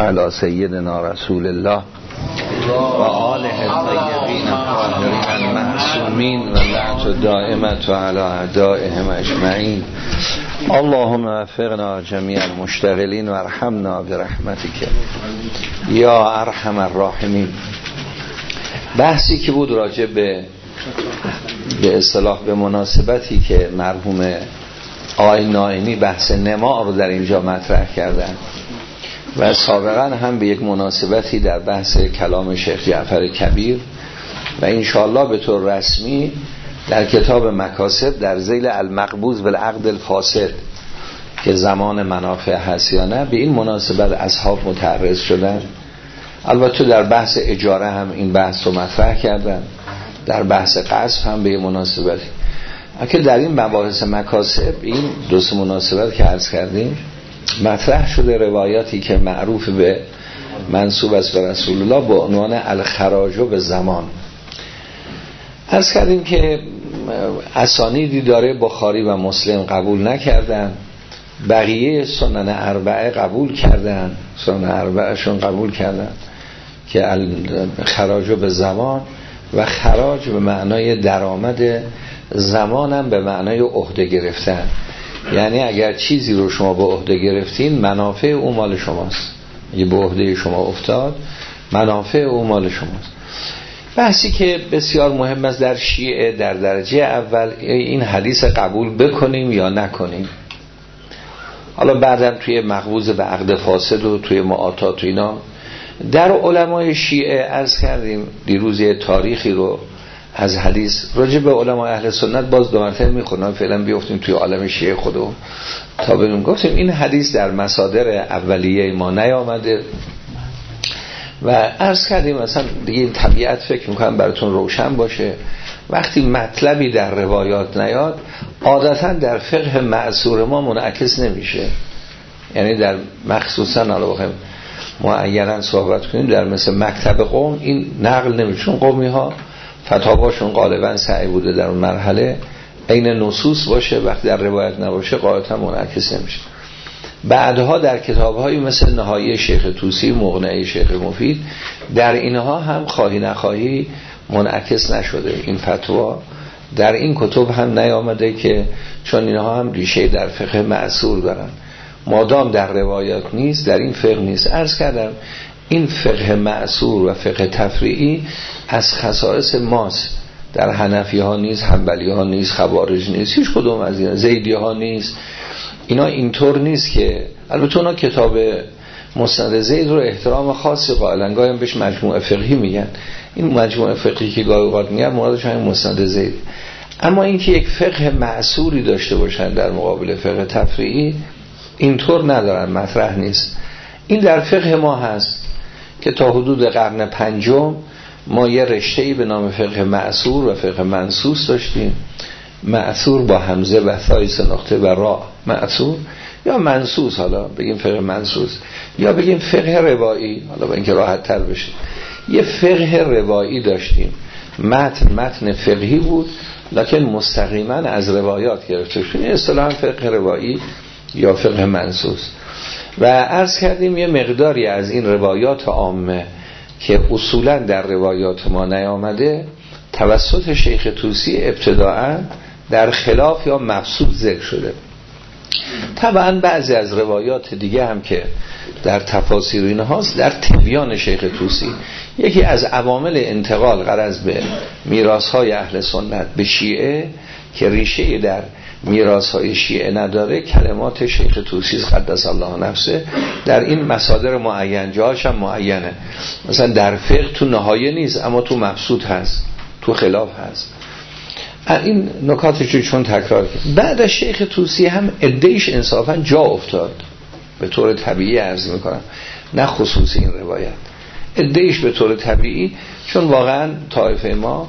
علی سیدنا رسول الله و آله الطیبین الطاهرین المعصومین و لعنت دائمت و علی اعدائهم اجمعین. اللهم وفقنا جمیع المشتغلین و ارحمنا برحمتک یا ارحم الراحمین. بحثی که بود راجع به اصطلاح به مناسبتی که مرحوم آقای نائینی بحث نماع رو در اینجا مطرح کردن و سابقا هم به یک مناسبتی در بحث کلام شیخ جعفر کبیر و انشاءالله به طور رسمی در کتاب مکاسب در ذیل المقبوض بالعقد الفاسد که زمان منافع هست یا نه به این مناسبت اصحاب متعرض شدن. البته در بحث اجاره هم این بحث رو مطرح کردن، در بحث قصف هم به این مناسبتی که در این مباحث مکاسب این دو سه مناسبت که عرض کردیم مطرح شده روایاتی که معروف به منسوب است به رسول الله با عنوان الخراج به زمان. عرض کردیم که اسانیدی داره بخاری و مسلم قبول نکردن، بقیه سنن اربعه قبول کردن، سنن اربعه شون قبول کردن که خراج به زمان و خراج به معنای درآمد، زمانم به معنای عهده گرفتن، یعنی اگر چیزی رو شما به عهده گرفتین منافع او مال شماست، اگه به عهده شما افتاد منافع او مال شماست. بحثی که بسیار مهم است در شیعه در درجه اول این حدیث قبول بکنیم یا نکنیم. حالا بعدم توی مقبوض به عقد فاسد و توی معاطات و اینا در علمای شیعه عرض کردیم دیروز یه تاریخی رو از حدیث راجع به علمای اهل سنت باز دو مرتبه میخونم، فعلا بیافتیم توی عالم شیعه خودمون تا ببینیم. گفتیم این حدیث در مصادر اولیه ما نیامده و عرض کردیم مثلا دیگه این طبیعت فکر میکنم براتون روشن باشه، وقتی مطلبی در روایات نیاد عادتا در فقه معصور ما منعکس نمیشه، یعنی در مخصوصا حالا بخوایم معینا صحبت کنیم در مثل مکتب قوم این نقل نمیشه، چون قومی ها فتاواشون غالبا سعی بوده در اون مرحله عین نصوص باشه، وقتی در روایت نباشه قاعدتا منعکس نمیشه. بعدها در کتاب‌هایی مثل نهایه شیخ طوسی، مغنی شیخ مفید در اینها هم خواهی نخواهی منعکس نشده، این فتوا در این کتب هم نیامده که چون اینها هم ریشه در فقه معصور دارن، مادام در روایات نیست در این فقه نیست. عرض کردم این فقه معصور و فقه تفریعی از خصائص ماست، در حنفی ها نیست، حنبلی ها نیست، خوارج نیست، هیچ کدوم از اینا، زیدی ها نیست، اینا اینطور نیست که البته اونا کتاب مسند زید رو احترام خاصی قائلن، گاهی هم بهش مجموعه فقهی میگن، این مجموعه فقهی که گاهی اوقات میگن مرادش همین مسند زید. اما اینکه یک فقه معصوری داشته باشن در مقابل فقه تفریعی اینطور ندارن، مطرح نیست. این در فقه ما هست که تا حدود قرن پنجم ما یه رشته‌ای به نام فقه معصور و فقه منصوص داشتیم. معصور با همزه و ثای سه نقطه و را، معصور یا منصوص، حالا بگیم فقه منصوص یا بگیم فقه روایی، حالا با اینکه راحت تر بشه. یه فقه روایی داشتیم، متن فقهی بود لکن مستقیما از روایات گرفته شد، این اصطلاحاً فقه روایی یا فقه منصوص. و عرض کردیم یه مقداری از این روایات عامه که اصولا در روایات ما نیامده توسط شیخ طوسی ابتداعا در خلاف یا مبسوط ذکر شده. طبعا بعضی از روایات دیگه هم که در تفاسیر اینهاست در تبیان شیخ طوسی، یکی از عوامل انتقال غرض به میراث‌های اهل سنت به شیعه که ریشه در میراث‌های شیعه نداره کلمات شیخ طوسی قدس الله نفسه در این مصادر معین، جاهاش هم معینه، مثلا در فقه تو نهایه نیست اما تو مبسوط هست، تو خلاف هست. این نکاتش چون تکرار کرد. بعد از شیخ طوسی هم عده‌ایش انصافا جا افتاد، به طور طبیعی عرض میکنم نه خصوصی این روایت، عده‌ایش به طور طبیعی چون واقعا طایفه ما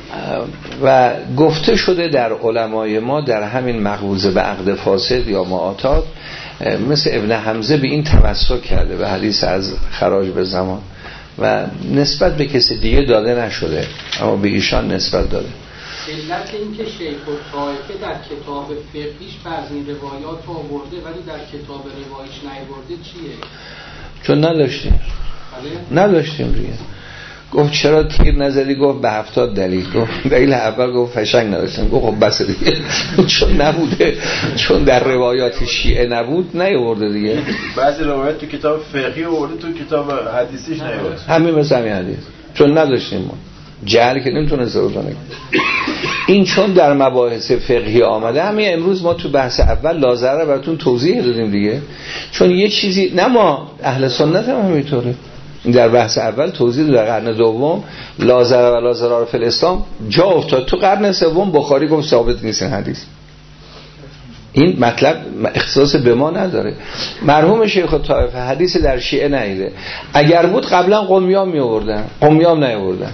و گفته شده در علمای ما در همین مقبوض به عقد فاسد یا معاطات مثل ابن حمزه به این تمسک کرده به حدیث از خراج به زمان و نسبت به کسی دیگه داده نشده اما به ایشان نسبت داده. علت این که شیخ الطائفه در کتاب فقهیش بعضی روایات آورده ولی در کتاب روایش نیاورده چیه؟ چون نداشتیم دیگه. گفت چرا تیر نزدی؟ گفت به 70 دلیل. گفت دلیل اول گفت فشنگ نداشتم. گفت خب بس دیگه. چون نبوده، چون در روایات شیعه نبود نیاورده دیگه. بعضی روایات تو کتاب فقهی آورده، تو کتاب حدیثیش نیاورده. همین مثل همین حدیث، چون نداشتیم ما جهل که نمیتونست رو کنه. این چون در مباحث فقهی آمده، همین امروز ما تو بحث اول لازره براتون توضیح دادیم دیگه. چون یه چیزی نه ما اهل سنت هم همینطوره، این در بحث اول توضیح در قرن دوم لازره و لازرار فی الاسلام جا افتاد. تو قرن سوم بخاری گفت ثابت نیست این حدیث. این مطلب اختصاص به ما نداره. مرحوم شیخ طائفه حدیث در شیعه نیده، اگر بود قبلا قمیام می آوردن، قمیام نیاوردن.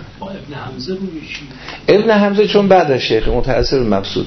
ابن حمزه چون بعد از شیخ متأثر مبسوط،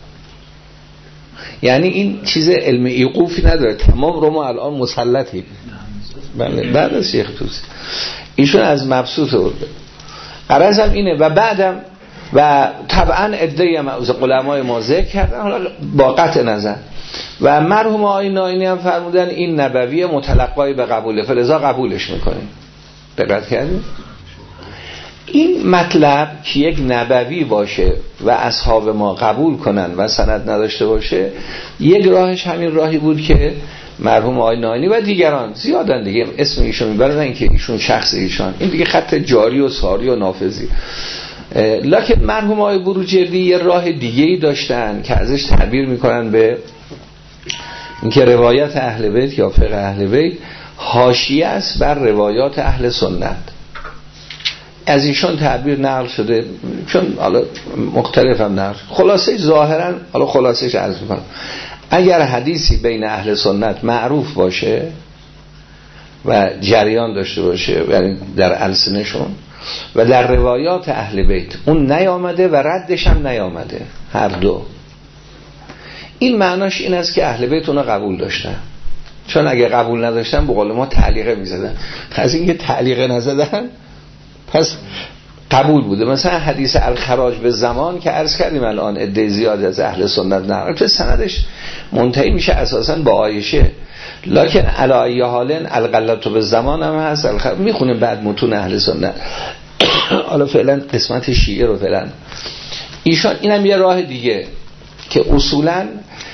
یعنی این چیز علم ایقوفی نداره، تمام رو ما الان مسلطیم. بله بعد از شیخ توسی ایشون از مبسوط آورده. غرضم اینه و بعدم و طبعا عده‌ای هم از علمای ما ذکر کردن، حالا با قطع نظر. و مرحوم آقای ناینی هم فرمودن این نبوی متلقای به قبوله، فلذا قبولش میکنیم. دقت کردید؟ این مطلب که یک نبوی باشه و اصحاب ما قبول کنن و سند نداشته باشه، یک راهش همین راهی بود که مرحوم آقای ناینی و دیگران زیادن دیگه اسم ایشون میبرن، این که ایشون شخص ایشان، این دیگه خط جاری و ساری و نافذی. لکن مرحوم آقای بروجردی یه راه دیگه‌ای داشتن که ازش تعبیر میکنن به اینکه روایت اهل بیت یا فقه اهل بیت حاشیه است بر روایات اهل سنت. از ایشون تعبیر نقل شده، چون حالا مختلف هم نقل. خلاصه ظاهرا، حالا خلاصش عرض میکنم، اگر حدیثی بین اهل سنت معروف باشه و جریان داشته باشه یعنی در السنشون و در روایات اهل بیت اون نیامده و ردش هم نیامده، هر دو، این معناش این است که اهل بیت اونو قبول داشتن. چون اگه قبول نداشتن به قول ما تعلیقه میزدن، از اینکه تعلیقه نزدن پس قبول بوده. مثلا حدیث الخراج به زمان که عرض کردیم الان عده زیاد از اهل سنت نقل، تو سندش منتهی میشه اساسا با عایشه، لکن علی حالن الغلط به زمان هم هست. میخونیم بعد متون اهل سنت. حالا فعلا قسمت شیعه رو فعلا ایشان اینم یه راه دیگه که اصولا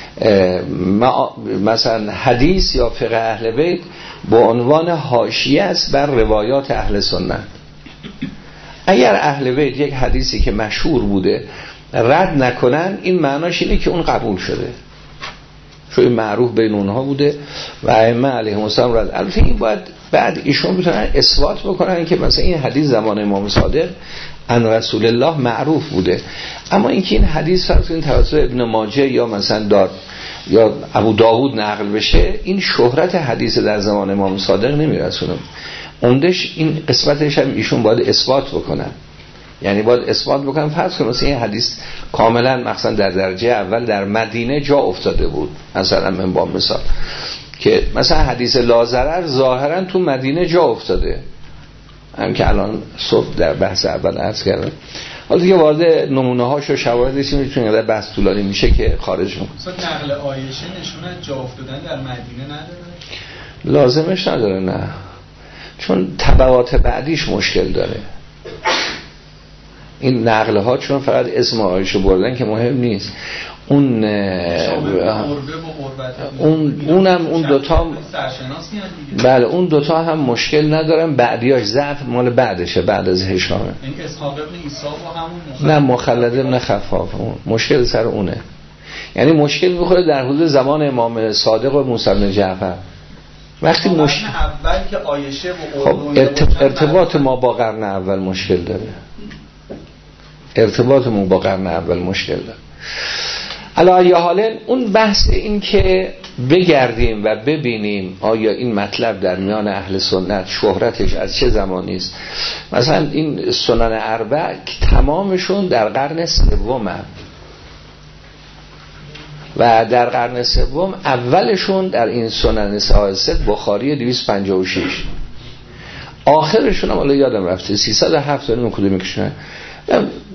مثلا حدیث یا فقه اهل بیت با عنوان حاشیه است بر روایات اهل سنت. اگر اهل بیت یک حدیثی که مشهور بوده رد نکنن، این معناش اینه که اون قبول شده، چون معروف بین اونها بوده و ائمه علیهم السلام رد. البته این باید بعد ایشون بتونن اثبات بکنن که مثلا این حدیث زمان امام صادق ان رسول الله معروف بوده، اما اینکه این حدیث فرض این توسط ابن ماجه یا مثلا یا ابو داوود نقل بشه، این شهرت حدیث در زمان امام صادق نمیرسونه. عمدش این قسمتش هم ایشون باید اثبات بکنن، یعنی باید اثبات بکنن فرض کنم مثلا این حدیث کاملا مثلا در درجه اول در مدینه جا افتاده بود، مثلا من با مثال که مثلا حدیث لازرر ظاهرا تو مدینه جا افتاده، هم که الان صبح در بحث اول عرض کردم. حالا دیگه وارد نمونه هاش و شواهدش میتونیم در بحث طولانی میشه که خارج میشه. مثلا نقل عایشه نشونه جا افتادن در مدینه نداره؟ لازمش نداره، نه، چون تبعات بعدیش مشکل داره. این نقله ها چون فقط اسم عایشه بردن که مهم نیست، اون اونم اون دوتا، بله اون دوتا هم مشکل ندارن، بعدیاش ضعف مال بعدشه، بعد از هشامه. این اسحاق ابن عیسی و همون نه مخلد ابن خفاف، مشکل سر اونه. یعنی مشکل میخوره در حدود زمان امام صادق و موسی بن جعفر. وقتی اول که عایشه و خب ارتباط ما با قرن اول مشکل داره، ارتباط ما با قرن اول مشکل داره. علی حال اون بحث این که بگردیم و ببینیم آیا این مطلب در میان اهل سنت شهرتش از چه زمانی است. مثلا این سنن اربع تمامشون در قرن سوم و در قرن سوم اولشون در این سنن ساست بخاری 256، آخرشون هم حالا یادم رفته 307 نمی کدوم میکشونه،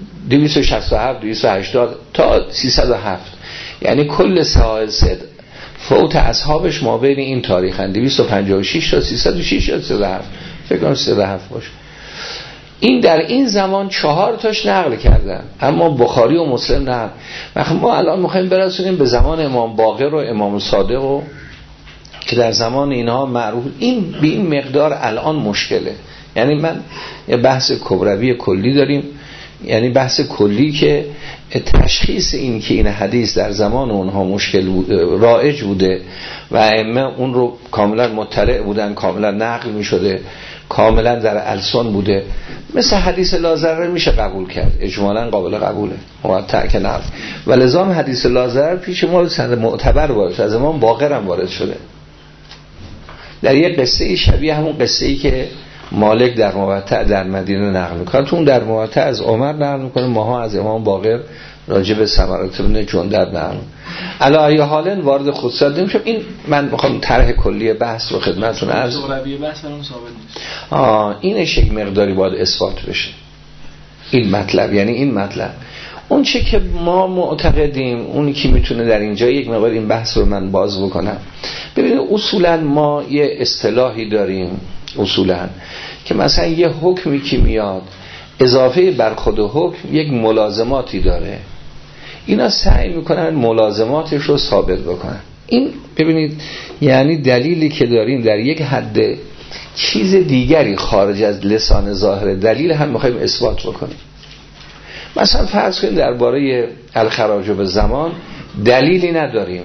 267 280 تا 307، یعنی کل ساست فوت اصحابش ما بین این تاریخن 256 تا 306 تا 37 فکر کنم 37 باشه. این در این زمان 4 تاش نقل کردن، اما بخاری و مسلم نه. وقتی ما الان میخوایم برسونیم به زمان امام باقر و امام صادق و که در زمان اینها معروف، این به این مقدار الان مشکله. یعنی من یه بحث کبروی کلی داریم، یعنی بحث کلی که تشخیص این که این حدیث در زمان اونها مشکل رایج بوده و ائمه اون رو کاملا مطلع بودن، کاملا نقل می شده، کاملا در السن بوده. مثل حدیث لا میشه قبول کرد، اجمالا قابل قبوله، موطأ که نقل. و لذا حدیث لا پیش ما سند معتبر وارد، از امام باقر هم وارد شده در یک قصه شبیه همون قصه ای که مالک در موطأ در مدینه نقل میکنه. تو اون در موطأ از عمر نقل میکنه، ماها از امام باقر راجع به سمرات بن جندب نقل. علی ای حال وارد خصوصیات نمیشم. این من میخوام طرح کلی بحث رو خدمتتون عرض کنم. بحث الان ثابت نیست. اینش یک مقداری باید اثبات بشه این مطلب. یعنی این مطلب اون چه که ما معتقدیم، اونی که میتونه در اینجا یک مقدار این بحث رو من باز بکنم. ببینید اصولا ما یه اصطلاحی داریم اصولا که مثلا یه حکمی که میاد اضافه بر خود حکم یک ملازماتی داره، اینا سعی میکنن ملازماتش رو ثابت بکنن. این ببینید یعنی دلیلی که داریم در یک حد چیز دیگری خارج از لسان ظاهر دلیل هم میخوایم اثبات بکنیم. مثلا فرض کنید درباره الخراج به زمان دلیلی نداریم،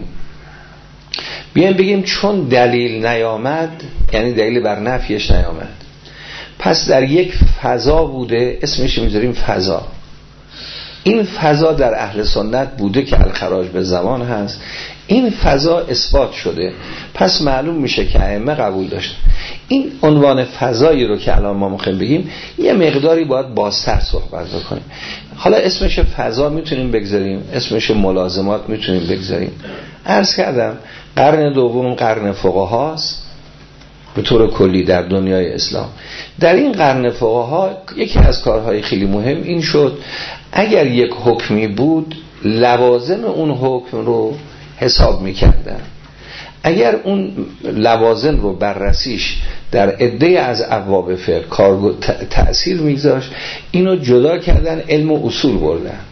بیایم بگیم چون دلیل نیامد، یعنی دلیل بر نفیش نیامد، پس در یک فضا بوده، اسمش میذاریم فضا. این فضا در اهل سنت بوده که الخراج به زمان هست، این فضا اثبات شده، پس معلوم میشه که ائمه قبول داشت. این عنوان فضایی رو که الان ما میخوایم بگیم یه مقداری باید بازتر صحبت بکنیم. حالا اسمش فضا میتونیم بگذاریم، اسمش ملازمات میتونیم بگذاریم. عرض کردم قرن دوم قرن فقهاست به طور کلی در دنیای اسلام. در این قرن فقها یکی از کارهای خیلی مهم این شد اگر یک حکمی بود لوازم اون حکم رو حساب میکردن. اگر اون لوازم رو بررسیش در عده از ابواب فقه تأثیر میگذاشت، اینو جدا کردن، علم و اصول بردن.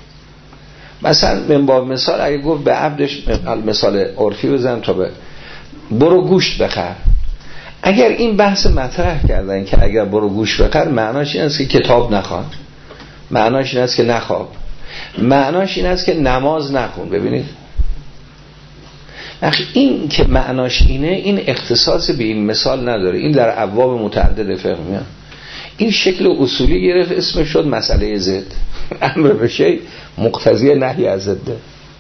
مثلا من با مثال اگه گفت به عبدش، مثال عرفی بزنم تا برو گوشت بخر، اگر این بحث مطرح کردن که اگر برو گوشت بخر معناش این است که کتاب نخوان، معناش این است که نخواب، معناش این است که نماز نخون. ببینید این که معناش اینه، این اختصاص به این مثال نداره، این در ابواب متعدد فقه میاد. این شکل اصولی گرفت، اسمش شد مسئله ضد، امر به شیء مقتضی نهی از ضد.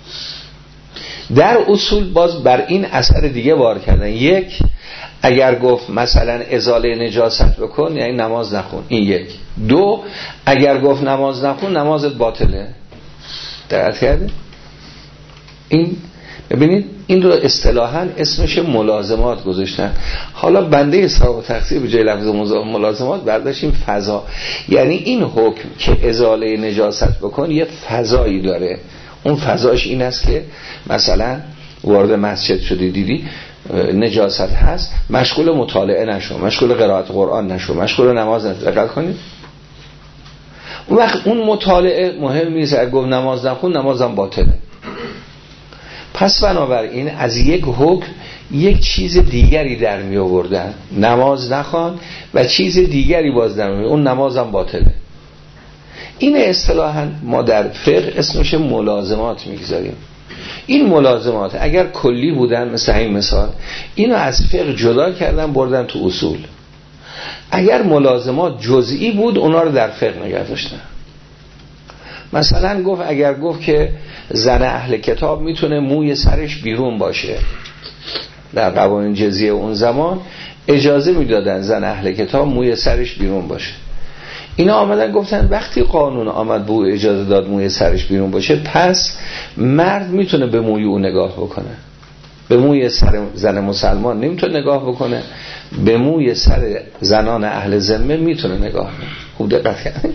در اصول باز بر این اثر دیگه بار کردن. یک، اگر گفت مثلا ازاله نجاست بکن یعنی نماز نخون، این یک. دو، اگر گفت نماز نخون نمازت باطله. دقت کرده؟ این ببینید این رو اصطلاحاً اسمش ملازمات گذاشتن. حالا بنده اصحاب تقصیر به جای لفظ ملازمات برداشتیم فضا. یعنی این حکم که ازاله نجاست بکن یه فضایی داره، اون فضاش این است که مثلا وارد مسجد شدی دیدی نجاست هست، مشغول مطالعه نشو، مشغول قرائت قرآن نشو، مشغول نماز نشو. دقت کنید اون وقت اون مطالعه مهم نیست، اگه گفت نماز نخون نمازم باطله. پس بنابراین از یک حکم یک چیز دیگری در می آوردن، نماز نخوان، و چیز دیگری باز در می، اون نمازم باطله. این اصطلاحاً ما در فقه اسمش ملازمات میگذاریم. این ملازمات اگر کلی بودن مثل این مثال، اینو از فقه جدا کردن بردن تو اصول. اگر ملازمات جزئی بود اونا رو در فقه نگه داشتن. مثلا گفت اگر گفت که زن اهل کتاب میتونه موی سرش بیرون باشه، در قوانین جزیه اون زمان اجازه میدادن زن اهل کتاب موی سرش بیرون باشه. اینا آمدن گفتن وقتی قانون آمد به او اجازه داد موی سرش بیرون باشه، پس مرد میتونه به موی او نگاه بکنه، به موی سر زن مسلمان نمیتونه نگاه بکنه، به موی سر زنان اهل ذمه میتونه نگاه کنه. خوب دقت کنید.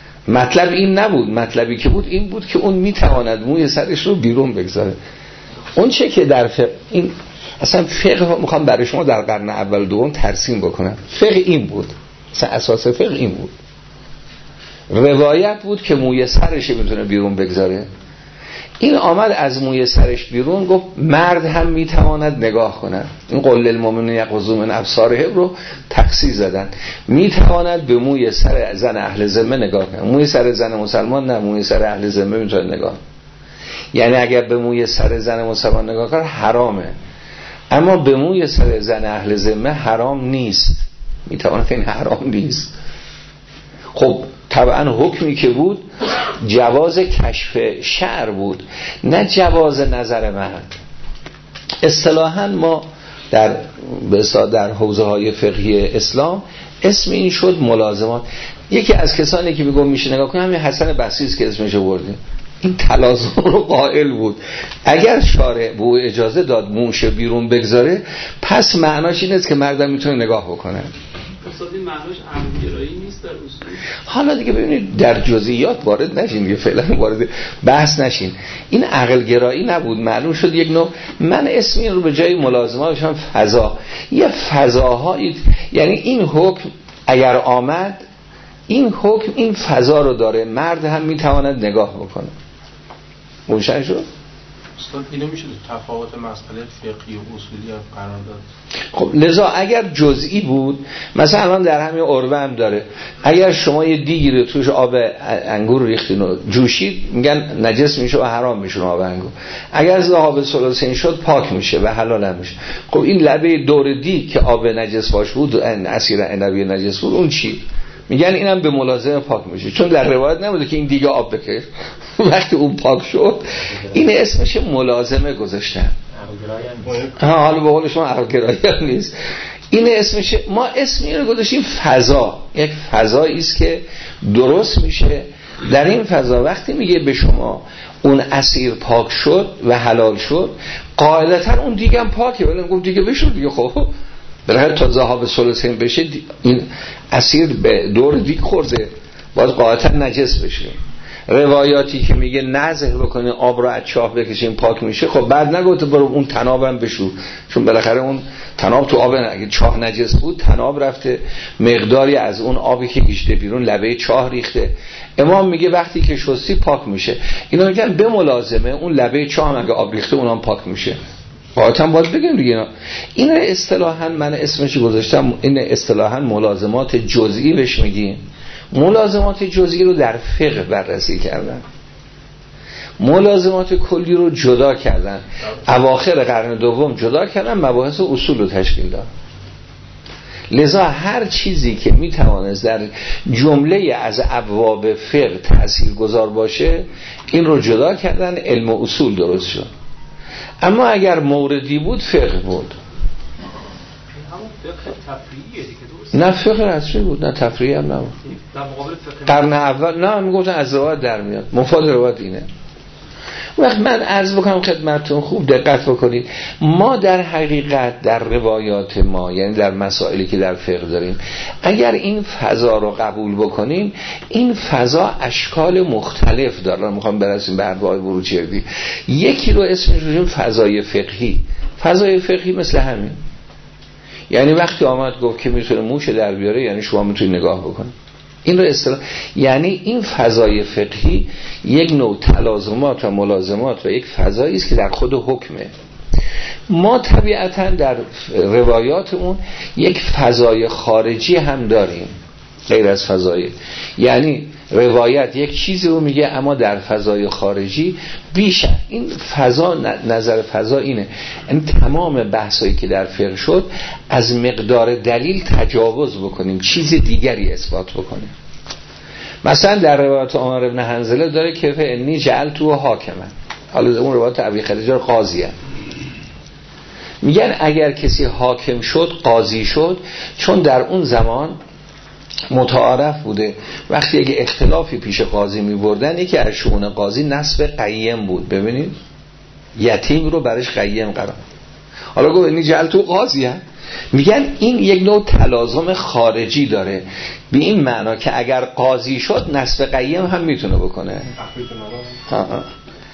مطلب این نبود، مطلبی که بود این بود که اون میتواند موی سرش رو بیرون بگذاره. اون چه که در فقه، این اصلا فقه میخوام برای شما در قرن اول دوم ترسیم بکنم. فقه این بود، اصلا اساس فقه این بود، روایت بود که موی سرش میتونه بیرون بگذاره. این آمد از موی سرش بیرون گفت مرد هم میتواند نگاه کند. این قل للمؤمنین یغضوا من ابصارهم رو تخصیص زدن، میتواند به موی سر زن اهل ذمه نگاه کند. موی سر زن مسلمان نه، موی سر اهل ذمه میتونه نگاه. یعنی اگر به موی سر زن مسلمان نگاه کنه حرامه، اما به موی سر زن اهل ذمه حرام نیست. میتواند که این حرام نیست. خب طبعا حکمی که بود جواز کشف شعر بود، نه جواز نظر مرد. اصطلاحاً ما در حوزه های فقهی اسلام اسم این شد ملازمات. یکی از کسانی که میگم میشه نگاه کنیم همین حسن بصری است که اسمش بردیم. این تلازم رو قائل بود. اگر شارع به او اجازه داد موش بیرون بگذاره، پس معناش این است که مردم میتونه نگاه بکنه. اصلا این معناش عقل‌گرایی نیست در اصول. حالا دیگه ببینید در جزئیات وارد نشین دیگه، فعلا وارد بحث نشین. این عقل‌گرایی نبود، معلوم شد یک نوع. من اسم این رو به جای ملازمه بشم فضا. یه فضاهایی، یعنی این حکم اگر آمد، این حکم این فضا رو داره، مرد هم میتواند نگاه بکنه. روشن شد؟ استاد اینو میشه تفاوت مسئله فقهی و اصولی قرار داد. خب لذا اگر جزئی بود، مثلا الان در همین عربه هم داره، اگر شما یه دیگی رو توش آب انگور ریختین و جوشید، میگن نجس میشه و حرام میشه آب انگور. اگر ذهاب ثلاثین شد پاک میشه و حلال هم میشه. خب این لبه دور دیگ که آب نجس باش بود، عصیر عنبی نجس بود، اون چی؟ میگن اینم به ملازمه پاک میشه، چون در روایت نبوده که این دیگه آب بکشه. وقتی اون پاک شد، این اسمش ملازمه گذاشتن. حالا به قول شما عقل‌گرایی هم نیست، این اسمش. ما اسم این رو گذاشتیم فضا. یک فضایی است که درست میشه. در این فضا وقتی میگه به شما اون اسیر پاک شد و حلال شد، قاعدتا اون دیگه هم پاکه، ولی میگم دیگه بشود دیگه. خب برای تا ذهاب ثلاثین بشه، این اسیر به دور دیگ خورده، باید قاعدتا نجس بشه. روایاتی که میگه نزه بکنین آب رو از چاه بکشین پاک میشه، خب بعد نگفته برو اون تنابم بشو، چون بالاخره اون تناب تو آب، اگه چاه نجس بود تناب رفته مقداری از اون آبی که کشیده بیرون لبه چاه ریخته. امام میگه وقتی که شستی پاک میشه. اینا میگن به ملازمه اون لبه چاه اگه آب ریخته اونم پاک میشه. واقعا باید بگم دیگه. این اصطلاحاً من اسمش گذاشتم، این اصطلاحاً ملازمات جزئی بهش میگیم. ملازمات جزئی رو در فقه بررسی کردن، ملازمات کلی رو جدا کردن، اواخر قرن دوم جدا کردن، مباحث اصول رو تشکیل داد. لذا هر چیزی که میتوانست در جمله از ابواب فقه تاثیرگذار باشه، این رو جدا کردن، علم و اصول درست شد. اما اگر موردی بود فقه بود، نه فقه رسمی بود، نه تفریعی هم نبود. قرن اول نه میگفتن از روایت در میاد، مفاد روایت اینه. وقت من عرض بکنم خدمتتون، خوب دقت بکنید، ما در حقیقت در روایات ما، یعنی در مسائلی که در فقه داریم، اگر این فضا رو قبول بکنیم، این فضا اشکال مختلف داره. میخوام برسیم به ارباع بروجردی. یکی رو اسمش رو فضای فقهی. فضای فقهی مثل همین، یعنی وقتی آمد گفت که میتونه موش در بیاره، یعنی شما میتونید نگاه بکنید. این رو اصطلاح، یعنی این فضای فقهی یک نوع تلازمات و ملازمات و یک فضایی است که در خود حکمه. ما طبیعتا در روایاتمون یک فضای خارجی هم داریم غیر از فضای، یعنی روایت یک چیزی رو میگه اما در فضای خارجی بیشتر این فضا، نظر فضا اینه، این تمام بحثایی که در فقه شد از مقدار دلیل تجاوز بکنیم، چیز دیگری اثبات بکنیم. مثلا در روایت عمر بن حنظله داره که انی جعلتو حاکما، حالا اون روایت ابی خدیجه قاضیه، میگن اگر کسی حاکم شد، قاضی شد، چون در اون زمان متعارف بوده وقتی اگه اختلافی پیش قاضی می بردن، یکی از شؤون قاضی نصب قیم بود. ببینید یتیم رو برش قیم قرار، حالا گفت اینی جعلتو قاضیه. میگن این یک نوع تلازم خارجی داره، به این معنا که اگر قاضی شد نصب قیم هم میتونه بکنه.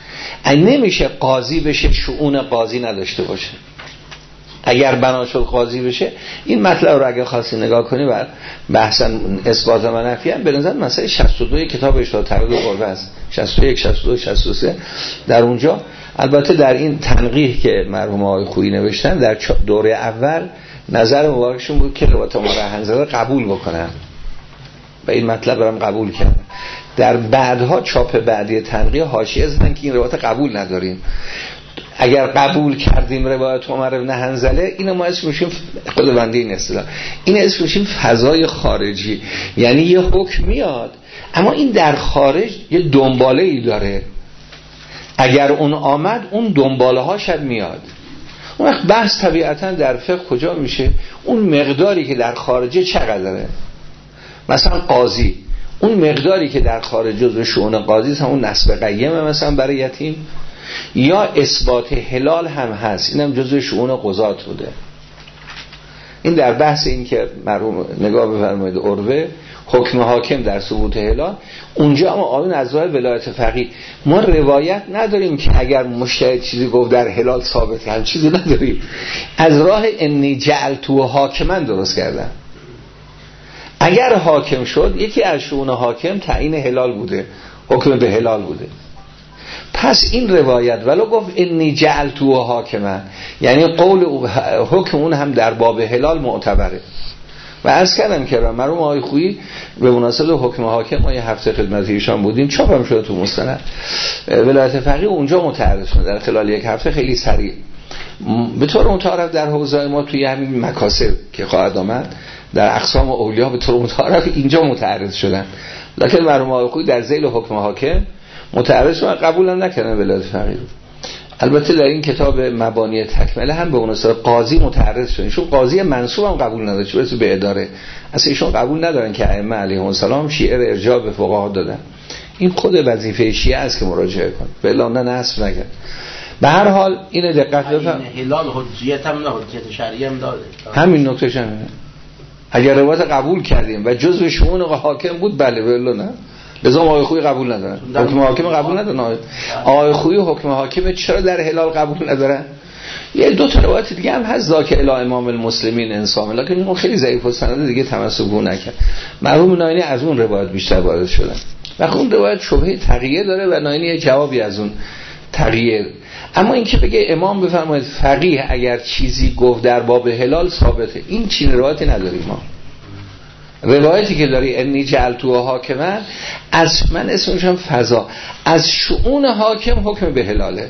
نمیشه قاضی بشه شؤون قاضی نداشته باشه. اگر بنا شد قاضی بشه، این مطلب رو اگه خواستی نگاه کنی بر بحثا اثبات و نفی هم به نظر مسئله 62 کتاب اشتراط تردد قربه است، 61 62 63 در اونجا. البته در این تنقیح که مرحوم آقای خویی نوشتن در دوره اول نظر مبارکشون بود که روایت عمر حنظله قبول بکنن و این مطلب رو هم قبول کردن. در بعدها چاپ بعدی تنقیح حاشیه زدن که این روایت قبول نداریم، اگر قبول کردیم روایت عمر بن حنظله اینو ما اسمش میشیم خود بنده این اصطلاح، این اسمش میشیم فضای خارجی، یعنی یه حکم میاد اما این در خارج یه دنباله ای داره، اگر اون آمد اون دنباله هاش میاد. اون وقت بحث طبیعتا در فقه کجا میشه؟ اون مقداری که در خارجه چقدره. مثلا قاضی اون مقداری که در خارج جزو شؤون قاضی است، همون نسب قیمه مثلا برای یتیم، یا اثبات حلال هم هست، اینم جزو شؤون قضات بوده. این در بحث این که مرحوم نگاه بفرمایید عروه حکم حاکم در ثبوت حلال، اونجا اما آیون از راه ولایت فقیه ما روایت نداریم که اگر مجتهد چیزی گفت در حلال ثابت، هم چیزی نداریم. از راه انی جعلتو حاکما درست کردن. اگر حاکم شد یکی از شؤون حاکم تعیین حلال بوده، حکم به حلال بوده. پس این روایت ولو گفت انی جعلتو حاکما، یعنی قول حکم اون هم در باب حلال معتبره. و عرض کردم که مرحوم آقای خویی به مناسبت حکم حاکم ما یه هفته خدمت ایشان بودیم، چاپم شده تو مستند ولایت فقیه، اونجا متعرض شد در خلال یک هفته خیلی سریع به طور متعارف در حوزه ما توی همین مکاسب که خواهد آمد در اقسام اولیا به طور متعارف اینجا متعرض شدن، لکن مرحوم آقای خویی در ذیل حکم حاکم متعرض شدن، قبول هم نکردن ولایت فقیه. البته در این کتاب مبانی تکمله هم به اون اصطلاح قاضی متعرض شدن، ایشون قاضی منصوب هم قبول نداره، چه برسه به اداره. اصلا ایشون قبول ندارن که ائمه علیهم السلام شیعه رو ارجاع به فقها دادن. این خود وظیفه شیعه است که مراجعه کنه، بلا نه نصب نگه. به هر حال اینو دقت بفرمایید، هلال حجیت هم نه حجیت شرعی هم داره، همین نکتهش همینه. اگر روایت قبول کردیم و جزء شؤون حاکم بود بله، بلا نه. لذا آقای خویی قبول ندارن، حکم حاکم قبول ندارن. آقای خویی حکم حاکم چرا در هلال قبول ندارن؟ یه دو تا روایت دیگه هم هست ذاک الی امام المسلمین انسان، لکن اون خیلی ضعیف و سند دیگه تمسک به نکرد. مرحوم ناینی از اون روایت بیشتر وارد شدن و اون روایت شبهه تقیه داره و ناینی یه جوابی از اون تقیه. اما اینکه بگه امام بفرمایید فقیه اگر چیزی گفت در باب هلال ثابته، این چین روایتی نداریم ما. روایتی که داری انی جعلتو حاکما، از من اسمشم فضا، از شؤون حاکم حکم به حلاله.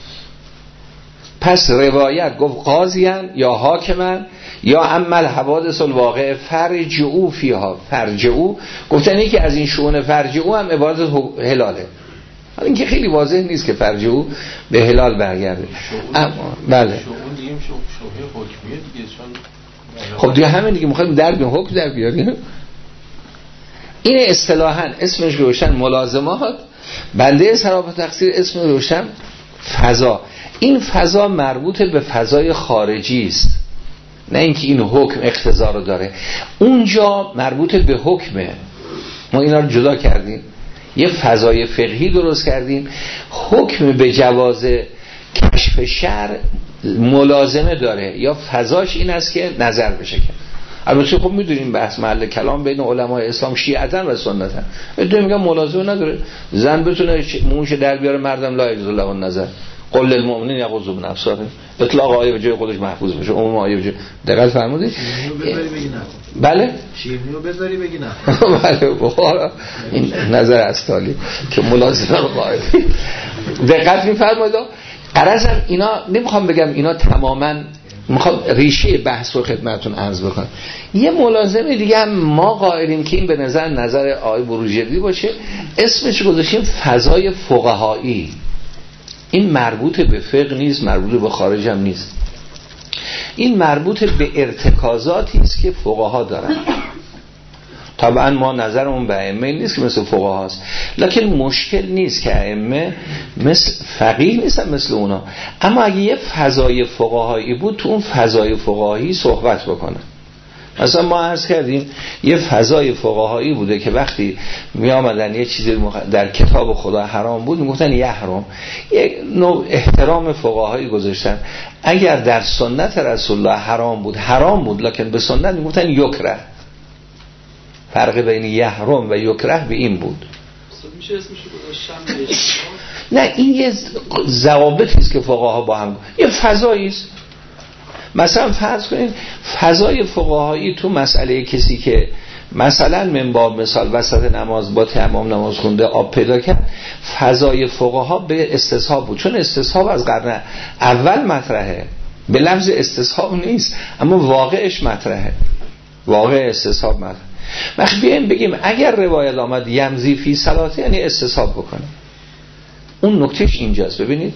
پس روایت گفت قاضیان یا حاکمان یا عمل حوادث الواقع فرجعو فیها، فرجعو گفتن یکی از این شؤون فرجعو هم عبارت حلاله. حالا اینکه خیلی واضح نیست که فرجعو به حلال برگرده. بله شؤون دیگه شبهه حکمیه دیگه، چون خب دیگه همین دیگه میخوایم در به حکم در بیاریم. این اصطلاحاً اسمش روشن ملازمات، بنده صراحت تقصیر اسم روشن فضا. این فضا مربوط به فضای خارجی است، نه اینکه این حکم اقتضا رو داره. اونجا مربوط به حکمه، ما اینا رو جدا کردیم، یه فضای فقهی درست کردیم. حکم به جواز کشف شرع ملازمه داره، یا فضاش این است که نظر بشه کرد. البته خب میدونیم بحث محل کلام بین علمای اسلام شیعتن و سنتن. ادعا میگن ملازمه نداره، زن بتونه موش در بیاره، مردم لا یجوز له النظر، قل للمؤمنین یغضوا من ابصارهم. اطلاق آیه به جای خودش محفوظ بشه، عموم آیه به جای. دقت فرمودید؟ بله شیرینیو بذاری بگی نه. بله بخورا این نظر استالی که ملازمه رو قائل. دقت می‌فرمایید. قرضم اینا نمیخوام بگم اینا تماماً، میخوام ریشه بحث رو خدمتتون عرض بکنم. یه ملازمه دیگه هم ما قائلیم که این به نظر آقای بروجردی باشه، اسمش گذاشتیم فضای فقهایی. این مربوط به فقه نیست، مربوط به خارج هم نیست، این مربوط به ارتکازاتی است که فقها دارن. طبعا ما نظرمون به ائمه نیست که مثل فقهاست، لکن مشکل نیست که ائمه مثل فقیه نیستن مثل اونا، اما اگه یه فضای فقهایی بود تو اون فضای فقهایی صحبت بکنن. مثلا ما عرض کردیم یه فضای فقهایی بوده که وقتی می آمدن یه چیزی در کتاب خدا حرام بود میگفتن یحرم، یه نوع احترام فقهایی گذاشتن. اگر در سنت رسول الله حرام بود لکن به سنت میگفتن یکره. فرق بین یحرم و یکره به این بود. میشه اسمش گذاشتن نه، این یه ضوابطی است که فقها با هم، یه فضایی است. مثلا فرض کنید فضای فقهایی تو مسئله کسی که مثلا من باب مثال وسط نماز با تیمم نماز خونده آب پیدا کرد، فضای فقها به استصحاب بود، چون استصحاب از قرن اول مطرحه، به لفظ استصحاب نیست اما واقعش مطرحه، واقع استصحاب مطرحه. وقتی بیایم بگیم اگر روایت آمد یمزی فی صلاته یعنی استصحاب بکنه، اون نکتهش اینجاست. ببینید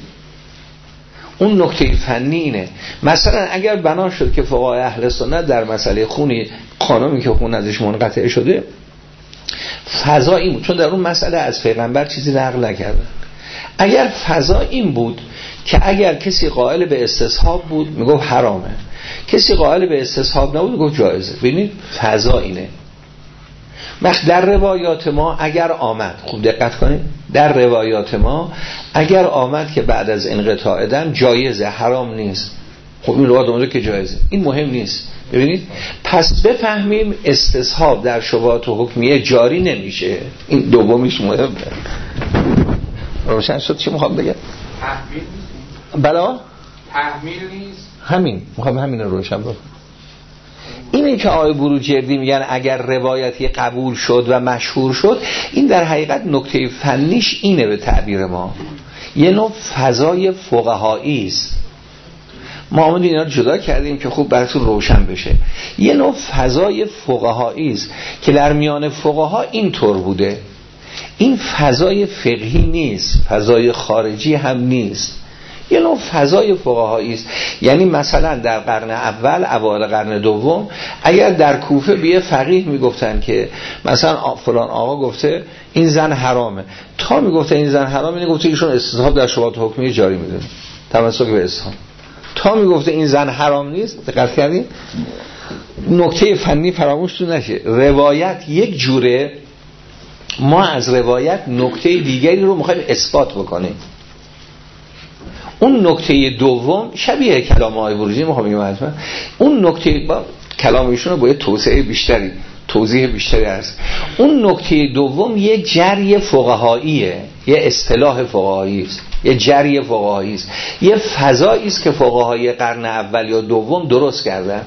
اون نکته فنی اینه، مثلا اگر بنا شد که فقهای اهل سنت در مسئله خونی قانونی که خون ازش منقطع شده فضا این بود، چون در اون مسئله از پیغمبر چیزی نقل نکردن، اگر فضا این بود که اگر کسی قائل به استصحاب بود میگفت حرامه، کسی قائل به استصحاب نبود میگفت جایزه. ببینید فضا اینه. وقت در روایات ما اگر آمد، خوب دقت کنید، در روایات ما اگر آمد که بعد از انقطاع دم جایزه، حرام نیست، خب این روایات اومده که جایزه، این مهم نیست. ببینید پس بفهمیم استصحاب در شبهات حکمیه جاری نمیشه، این دومیش مهمه. روشن شد چی میخوام بگم؟ تحمیل نیست. بلا تحمیل نیست. همین میخوام همین رو روشن بکنم. اینه که آقای بروجردی میگن اگر روایتی قبول شد و مشهور شد، این در حقیقت نکته فنیش اینه به تعبیر ما، یه نوع فضای فقهایی است. ما آمدیم اینا رو جدا کردیم که خوب براتون روشن بشه. یه نوع فضای فقهایی است که در میان فقها اینطور بوده. این فضای فقهی نیست، فضای خارجی هم نیست، یه نوع فضای فقهایی است. یعنی مثلا در قرن اول، اوایل قرن دوم، اگر در کوفه به فقیه میگفتن که مثلا فلان آقا گفته این زن حرامه، تا میگفته این زن حرامه میگفته ایشون استصحاب در شبهات حکمی جاری میدونه، تمسک به استصحاب. تا میگفته این زن حرام نیست، دقت کردین؟ نکته فنی فراموشتون نشه، روایت یک جوره، ما از روایت نکته دیگری رو میخوایم اثبات بکنیم. اون نکته دوم شبیه کلام آقای بروجردی، میخوام بگم حتما اون نکته با کلام ایشون رو باید توسعه بیشتری، توضیح بیشتری هست. اون نکته دوم یه جری فقهاییه، یه اصطلاح فقهایی است، یه جری فقهایی است، یه فضایی است که فقهای قرن اول یا دوم درست کردن.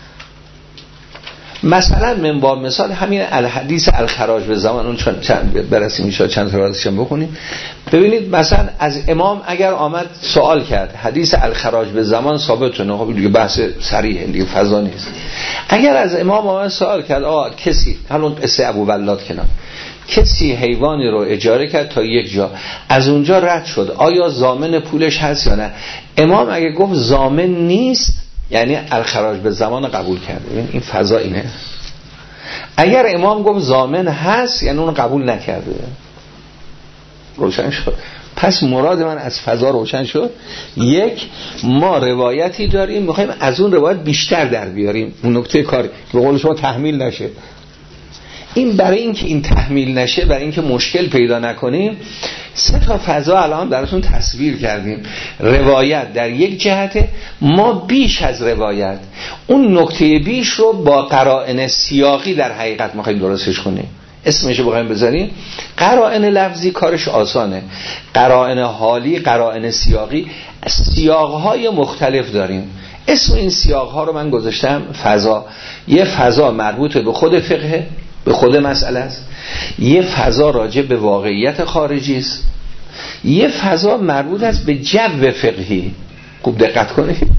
مثلا من با مثال همین الحدیث الخراج به زمان، اون چند برسیم میشه چند تا ازش بخونیم. ببینید مثلا از امام اگر آمد سوال کرد حدیث الخراج به زمان ثابت نه، خب دیگه بحث صریحه دیگه، فضا نیست. اگر از امام آمد سوال کرد آقا کسی، همون قصه ابو ولاد کنار، کسی حیوانی رو اجاره کرد تا یک جا، از اونجا رد شد، آیا ضامن پولش هست یا نه؟ امام اگه گفت ضامن نیست یعنی الخراج به زمان قبول کرد. این فضا اینه. اگر امام گفت ضامن هست یعنی اون قبول نکرده. روشن شد؟ پس مراد من از فضا روشن شد. یک، ما روایتی داریم میخوایم از اون روایت بیشتر در بیاریم، اون نکته کاری به قول شما تحمیل نشه. این برای اینکه این تحمیل نشه، برای اینکه مشکل پیدا نکنیم، سه تا فضا الان براتون تصویر کردیم. روایت در یک جهته، ما بیش از روایت اون نکته بیش رو با قرائن سیاقی در حقیقت می‌خوایم درستش کنیم. اسمش رو بخوایم بذاریم قرائن لفظی، کارش آسانه. قرائن حالی، قرائن سیاقی، سیاق‌های مختلف داریم. اسم این سیاق‌ها رو من گذاشتم فضا. یه فضا مربوط به خود فقه، به خود مسئله است. یه فضا راجع به واقعیت خارجی است. یه فضا مربوط است به جو فقهی. خوب دقت کنید.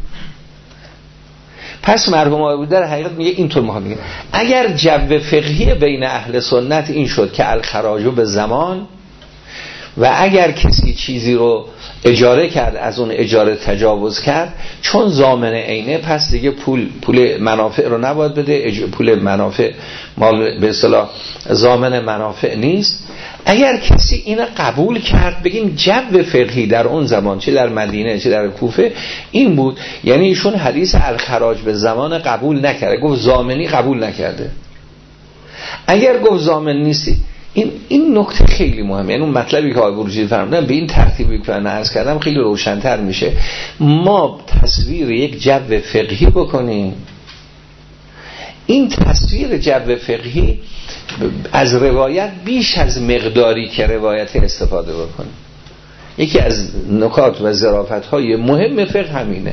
پس مرحوم آقای در حقیقت میگه اینطور میخوام بگم، اگر جو فقهی بین اهل سنت این شد که الخراجو به زمان، و اگر کسی چیزی رو اجاره کرد از اون اجاره تجاوز کرد، چون ضامن عینه، پس دیگه پول منافع رو نباید بده، پول منافع مال به اصطلاح ضامن منافع نیست. اگر کسی اینو قبول کرد، بگیم جو فقهی در اون زمان چه در مدینه چه در کوفه این بود، یعنی ایشون حدیث الخراج به زمان قبول نکرده، گفت ضامنی قبول نکرده. اگر گفت ضامن نیستی، این نکته خیلی مهمه. یعنی اون مطلبی که آقای بروجردی فرمودن به این ترتیبی که من عرض کردم خیلی روشن‌تر میشه. ما تصویر یک جو فقهی بکنیم، این تصویر جو فقهی از روایت بیش از مقداری که روایت استفاده بکنیم. یکی از نکات و ظرافت‌های مهم فقه همینه.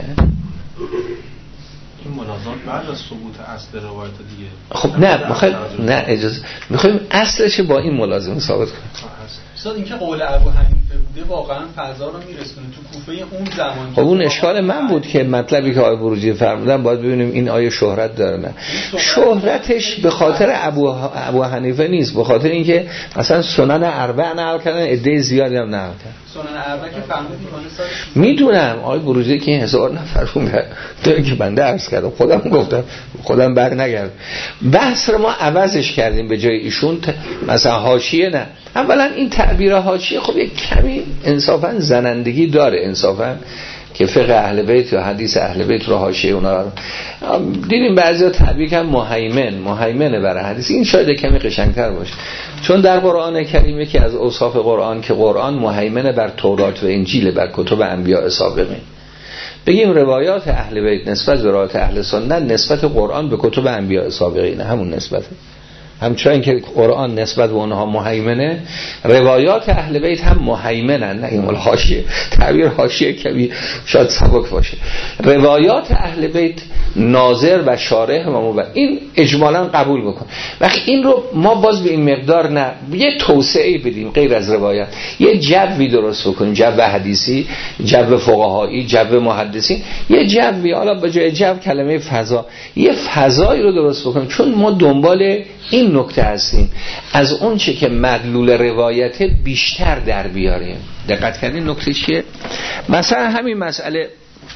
این ملازمات بعد از ثبوت اصل روایت دیگه. خب نه اجازه میخوایم اصلش با این ملازمه ثابت کنیم. استاد اینکه قول ابو حنیفه بوده واقعا فضا رو میرسونه تو کوفه اون زمان. خب اون اشکال من بود که مطلبی که آقای بروجردی فرمودن باید ببینیم این آیه شهرت داره نه. شهرتش به خاطر ابو حنیفه نیست، به خاطر اینکه مثلا سنن اربع نقل کردن، عده زیادی هم نقل کردن. سنن اربع که فهمیدید سال میدونم آقای بروجردی که این 1000 نفرون تو که بنده عرض کردم، خودم گفتم، خودم بر نگرد. بحث رو ما عوضش کردیم، به جای ایشون مثلا حاشیه نه. اولا این تعبیر حاشیه خب یک کمی انصافا زنندگی داره، انصافا که فقه اهل بیت یا حدیث اهل بیت رو حاشیه اونا رو دیدیم بعضیا تعبیر کردن مهیمنه برای حدیث. این شاید کمی قشنگتر باشه، چون در قرآن کریم یکی از اوصاف قرآن که قرآن مهیمنه بر تورات و انجیل، بر کتب انبیاء سابقین. بگیم روایات اهل بیت نسبت به روایات اهل سنت، نسبت قرآن به کتب انبیاء سابقین همون نسبته. همچنان که قرآن نسبت به اونها مهیمنه، روایات اهل بیت هم مهیمنن. نه این مال حاشیه، تعبیر حاشیه کمی شاید سبک باشه. روایات اهل بیت ناظر و شارح و مبین، این اجمالا قبول بکن. وقتی این رو ما باز به این مقدار نه، یه توسعه بدیم غیر از روایت، یه جوی درست بکنیم، جو حدیثی، جو فقهایی، جو محدثین، یه جوی، حالا به جای جو کلمه فضا، یه فضایی رو درست بکنیم، چون ما دنبال این نکته هستیم از اون چه که مدلول روایت بیشتر در بیاریم. دقت کردین نکته چیه؟ مثلا همین مسئله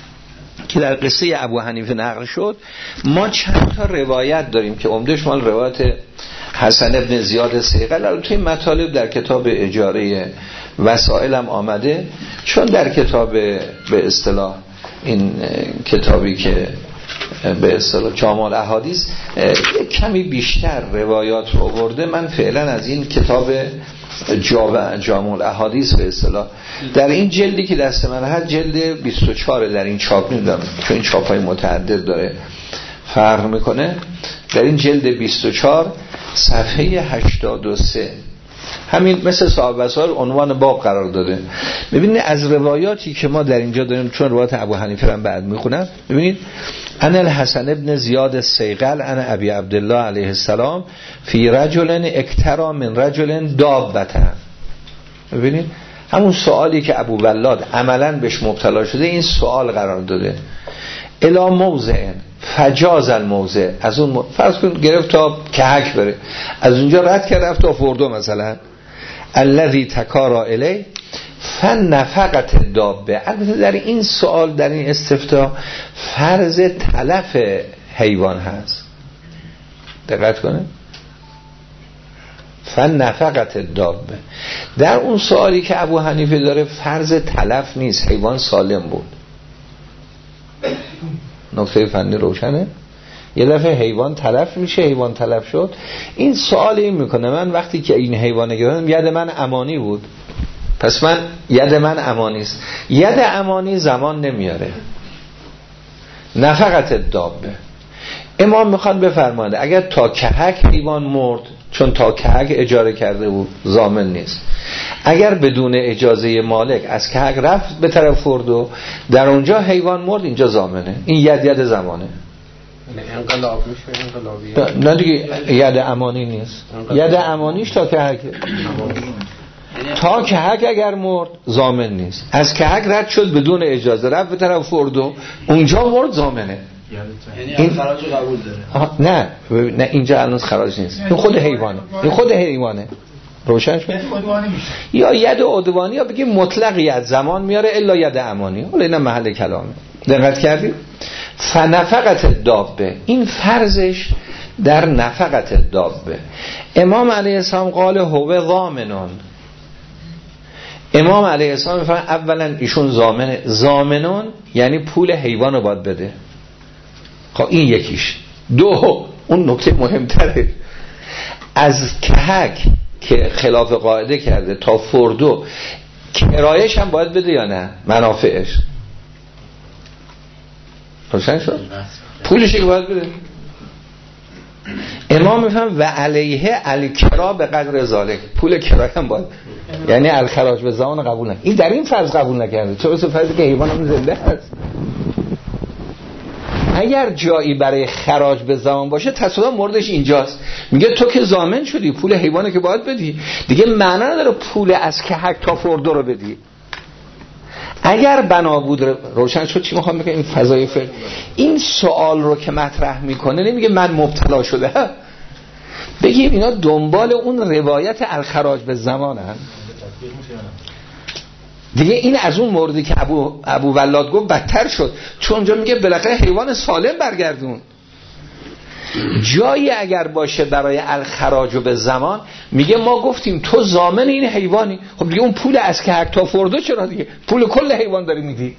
که در قصه ابو حنیفه نقل شد، ما چند تا روایت داریم که عمدهش مال روایت حسن ابن زیاد سیقل. البته این مطالب در کتاب اجاره وسائل هم آمده، چون در کتاب به اصطلاح این کتابی که به اصطلاح جامع الاحادیث کمی بیشتر روایات رو آورده. من فعلا از این کتاب جامع الاحادیث به اصطلاح در این جلدی که دست من هست، جلد 24 در این چاپ میدم، چون این چاپ های متعدد داره فرق میکنه. در این جلد 24 صفحه 83 همین مثل صاحب وسائل عنوان باب قرار داده. ببینید از روایاتی که ما در اینجا داریم، چون روایت ابو حنیفه هم بعد میخونم، ببینید ان الحسن ابن زیاد السیقل ان ابی عبدالله علیه السلام فی رجل اکترا من رجل دابته. ببینید همون سوالی که ابو ولاد عملا بهش مبتلا شده، این سوال قرار داده. الا موضع فجاز الموضع، از اون فرض کن گرفت تا کهک بره، از اونجا رد کرد رفت تا فردو مثلا. الذی تکارا الی فنفقت دابه. البته در این سوال، در این استفتاء فرض تلف حیوان هست، دقت کنه، فنفقت دابه. در اون سوالی که ابو حنیفه داره فرض تلف نیست، حیوان سالم بود. نکته فنی روشنه. یه دفعه حیوان تلف میشه، حیوان تلف شد، این سوال این میکنه من وقتی که این حیوانه گرفتم ید من امانی بود، پس من ید من امانی است. ید امانی زمان نمیاره. نفقت دابه. امام میخواد بفرماید اگر تا کهک حیوان مرد، چون تا کهک اجاره کرده بود زامن نیست. اگر بدون اجازه مالک از کهک رفت به طرف فردو، در اونجا حیوان مرد، اینجا زامنه. این ید زمانه. انقلاب میشه، انقلابیه. نه دیگه ید امانی نیست. ید امانیش تا کهک. تا کهک اگر مرد زامن نیست. از کهک رد شد بدون اجازه رفت به طرف فردو، اونجا مرد زامنه. یعنی این خراج قبول داره. نه اینجا الان خراج نیست. این خود حیوانه. این خود حیوانه. روشن شد؟ یا ید عدوانی، یا بگیم مطلق ید زمان میاره الا ید امانی. حالا اینا محل کلامه. دقت کردید؟ فنفقت دابه، این فرضش در نفقت دابه. امام علیه السلام قال هو ضامنون. امام علیه السلام میفرماید اولا ایشون ضامنون یعنی پول حیوان رو باید بده. خب این یکیش. دو، اون نکته مهمتره، از کهک که خلاف قاعده کرده تا فردو کرایش هم باید بده یا نه؟ منافعش روشن شد؟ پولش که باید بده. امام میفهم و علیه الکرا به قدر ذالک، پول کرایه هم باید، یعنی الخراج به زمان قبول نکرده. این در این فرض قبول نکرده، چرا فرضی که حیوان هم زنده هست. اگر جایی برای خراج به زمان باشه تصادف موردش اینجاست، میگه تو که ضامن شدی پول حیوانه که باید بدی، دیگه معنا نداره پول از کهک تا فردو رو بدی. اگر بنا بود روشن شد چی میخوام بگم؟ این فضای فقه این سوال رو که مطرح میکنه نمیگه من مبتلا شده، بگیم اینا دنبال اون روایت الخراج به زمانن دیگه. این از اون موردی که ابو ولاد گفت بدتر شد، چون اونجا میگه بالاخره حیوان سالم برگردون. جایی اگر باشه برای الخراج به زمان، میگه ما گفتیم تو ضامن این حیوانی، خب دیگه اون پول از که تا فردو چرا دیگه پول کل حیوان داری میدی؟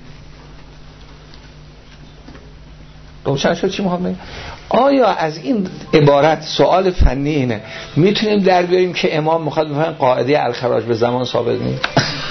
روشن شد چی میخوام بگم؟ آیا از این عبارت سوال فنی اینه میتونیم در بیاریم که امام میخواد بفهمه قاعده الخراج به زمان ثابت نیست؟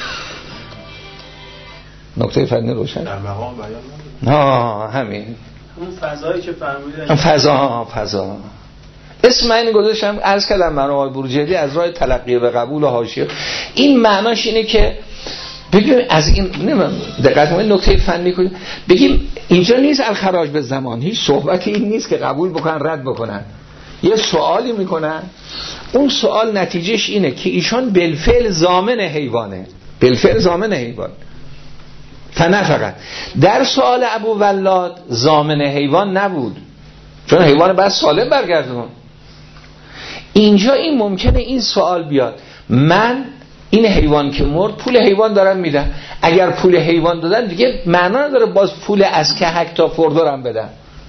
نکته فنی روشن؟ در مقام بیان همین اون فضایی که فرمودید، فضا اسم من گذاشتم عرض کردم من آقای بروجردی از راه تلقی به قبول و حاشیه. این معناش اینه که بگیم از این دقت کنید نکته فنی کنید، بگیم اینجا نیست الخراج به زمان، هیچ صحبتی این نیست که قبول بکنن رد بکنن، یه سوالی میکنن، اون سوال نتیجهش اینه که ایشان بالفعل ضامن حیوانه، بالفعل ضامن حیوان. نه فقط در سوال ابو ولاد ضامن حیوان نبود، چون حیوان باید سالم برگردون. اینجا این ممکنه این سوال بیاد، من این حیوان که مرد پول حیوان دارم میدم، اگر پول حیوان دادن دیگه معنا نداره باز پول از کهک تا فردو هم بدم.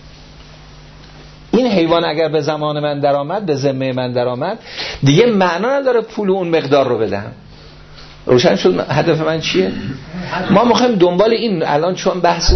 این حیوان اگر به زمان من در آمد، به ذمه من در آمد، دیگه معنا نداره پول اون مقدار رو بدم. روشن شد هدف من چیه؟ ما میخوایم دنبال این الان، چون بحث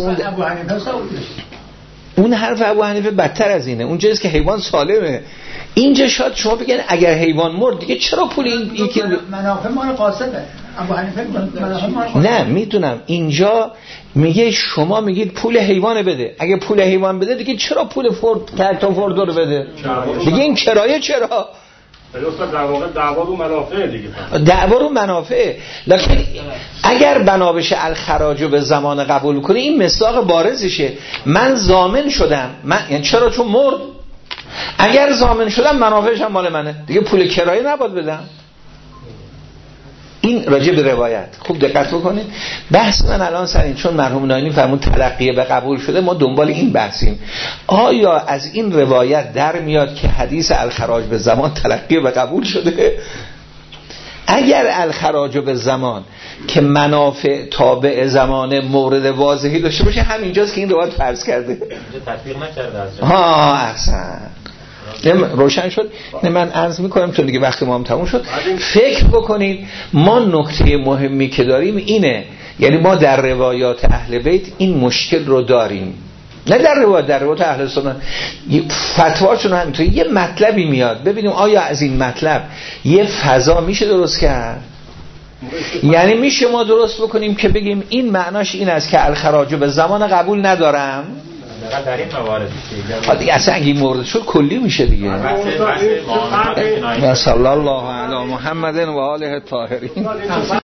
اون حرف ابو حنیفه بدتر از اینه، اونجاست که حیوان سالمه. اینجا شاید شما بگن اگر حیوان مرد دیگه چرا پول این که منافع ما رو قاصده. ابو حنیفه منافع ما رو نه میدونم، اینجا میگه شما میگید پول حیوان بده، اگه پول حیوان بده دیگه چرا پول فرد تا فردو رو بده دیگه؟ این کرایه چرا؟ در واقع دعوا رو منافع دیگه، دعوا رو منافع. لکن اگر بنابش الخراجو به زمان قبول کنی این مصداق بارزشه، من ضامن شدم، من یعنی چرا؟ چون مرد. اگر ضامن شدم منافعش هم مال منه دیگه، پول کرایه نباید بدم. این راجع به روایت خوب دقت بکنید. بحث من الان سر این، چون مرحوم نایمی فرمود تلقیه به قبول شده، ما دنبال این بحثیم آیا از این روایت در میاد که حدیث الخراج به زمان تلقیه به قبول شده؟ اگر الخراج به زمان که منافع تابع زمان مورد واضحی داشته باشه، همینجاست که این روایت فرض کرده، تطبیق نکرده از احسن. روشن شد. من عرض میکنم چون دیگه وقت ما هم تموم شد، فکر بکنید ما نکته مهمی که داریم اینه، یعنی ما در روایات اهل بیت این مشکل رو داریم، نه در روایات اهل سنت فتواشون همینطوری یه مطلبی میاد، ببینیم آیا از این مطلب یه فضا میشه درست کرد، یعنی میشه ما درست بکنیم که بگیم این معناش این است که الخراج به زمان قبول ندارم. در این موارد دیگه اصلا اگه این مورد شد کلی میشه دیگه. و صلی الله علی محمد و آله الطاهرین.